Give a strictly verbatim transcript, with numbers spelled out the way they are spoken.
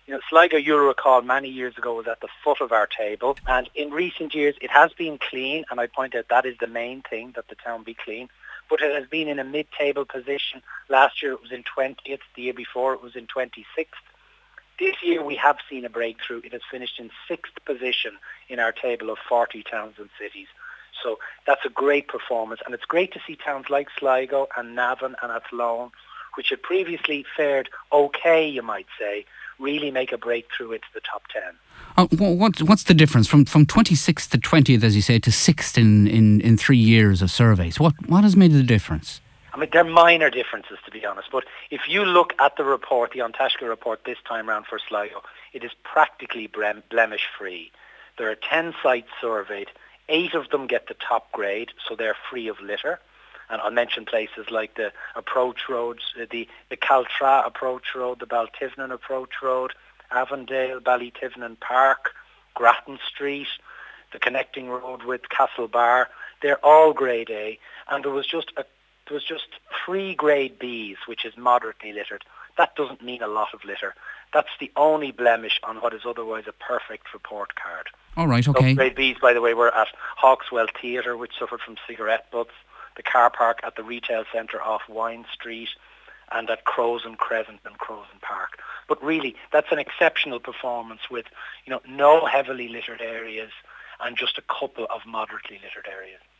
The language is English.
You know, Sligo, you'll recall, many years ago was at the foot of our table, and in recent years it has been clean, and I point out that is the main thing, that the town be clean, but it has been in a mid-table position. Last year it was in twentieth, the year before it was in twenty-sixth. This year we have seen a breakthrough. It has finished in sixth position in our table of forty towns and cities. So that's a great performance, and it's great to see towns like Sligo and Navan and Athlone, which had previously fared okay, you might say, really make a breakthrough into the top ten. Uh, what, what's the difference from, from twenty-sixth to twentieth, as you say, to sixth in, in, in three years of surveys? What what has made the difference? I mean, they're minor differences, to be honest, but if you look at the report, the An Taisce report this time round for Sligo, it is practically blemish-free. There are ten sites surveyed. Eight of them get the top grade, so they're free of litter. And I'll mention places like the approach roads, the, the Caltra approach road, the Baltivnan approach road, Avondale, Ballytivnan Park, Grattan Street, the connecting road with Castlebar. They're all grade A, and there was just a, there was just three grade Bs, which is moderately littered. That doesn't mean a lot of litter. That's the only blemish on what is otherwise a perfect report card. All right, okay. Those grade Bs, by the way, were at Hawkswell Theatre, which suffered from cigarette butts, the car park at the retail centre off Wine Street, and at Crowson Crescent and Crowson Park. But really, that's an exceptional performance with, you know, no heavily littered areas and just a couple of moderately littered areas.